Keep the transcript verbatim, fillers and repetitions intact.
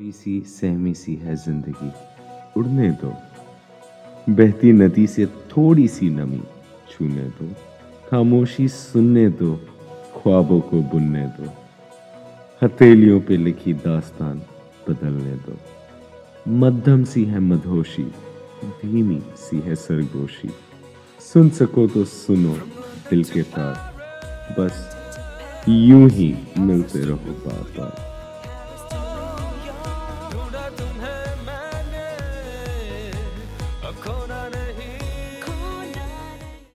थोड़ी सी सहमी सी है जिंदगी, उड़ने दो। बहती नदी से थोड़ी सी नमी छूने दो। खामोशी सुनने दो, ख्वाबों को बुनने दो। हथेलियों पे लिखी दास्तान बदलने दो। मध्यम सी है मधोशी, धीमी सी है सरगोशी। सुन सको तो सुनो दिल के तार, बस यूं ही मिलते रहो बार बार।